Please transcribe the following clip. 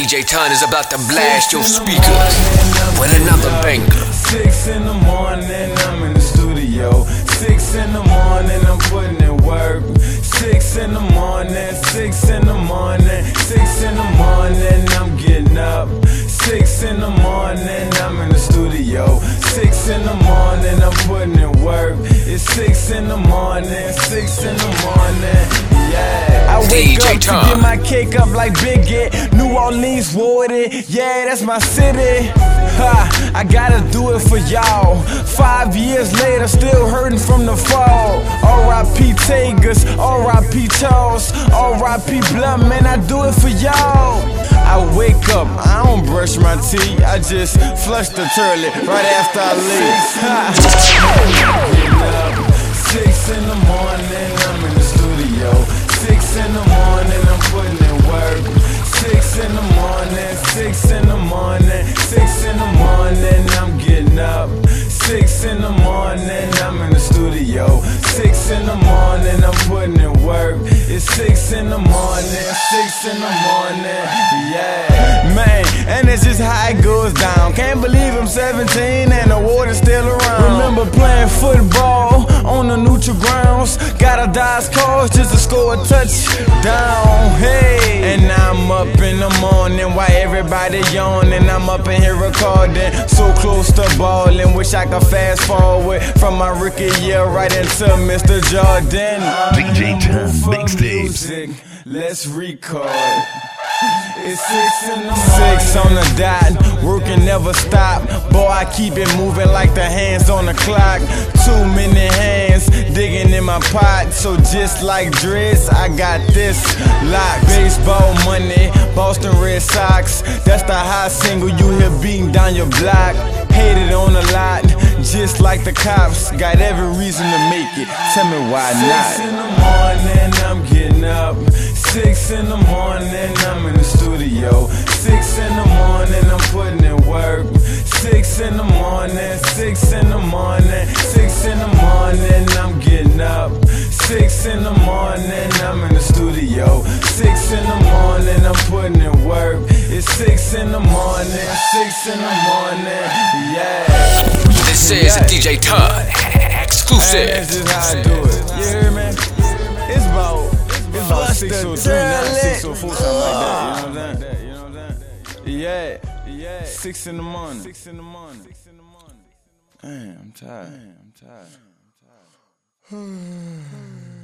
DJ Ton is about to blast your speakers with another banger. 6 in the morning, I'm in the studio. 6 in the morning, I'm putting in work. 6 in the morning, 6 in the morning, 6 in the morning, I'm getting up. 6 in the morning, I'm in the studio. 6 in the morning, I'm putting in work. It's 6 in the morning, 6 in the morning, yeah. I wake up to get my cake up like Biggie. New Orleans Wooded, yeah, that's my city. Ha, I gotta do it for y'all. 5 years later, still hurting from the fall. R.I.P. Tagas, R.I.P. Charles, R.I.P. Blunt, man, I do it for y'all. I wake up, I don't brush my teeth, I just flush the toilet right after I leave. 6 in the morning, I'm in the studio. 6 in the morning, I'm putting in work. 6 in the morning, 6 in the morning, 6 in the morning, I'm getting up. 6 in the morning, I'm in the studio. 6 in the morning, I'm putting in work. It's 6 in the morning, 6 in the morning, yeah. Man, and that's just how it goes down. Can't believe I'm 17 and the water's still around. Remember playing football on the neutral grounds. Gotta dodge calls just to score a touchdown, hey. And I'm up in the morning while everybody yawning. I'm up in here recording, so close to ballin'. Wish I could fast forward from my rookie year right into Mr. Jordan. DJ Ton Mixtapes. Let's record. It's 6 in the morning. 6 on the dot, working never stop. Boy, I keep it moving like the hands on the clock. Too many hands digging in my pot. So just like Driz, I got this locked. Baseball money, Boston Red Sox. That's the hot single you hear beating down your block. Hated on a lot, just like the cops. Got every reason to make it, tell me why not. 6 in the morning, I'm getting up. 6 in the morning, I'm in the studio. 6 in the morning, I'm putting in work. 6 in the morning, 6 in the morning, 6 in the morning, I'm getting up. 6 in the morning, I'm in the studio. 6 in the morning, I'm putting in work. It's 6 in the morning, 6 in the morning, yeah. This is DJ Ton exclusive. That's just how I do it. You hear me? It's about 603, not 604, something like that. You know what I'm saying? Yeah. 6 in the morning. 6 in the morning. Damn, I'm tired.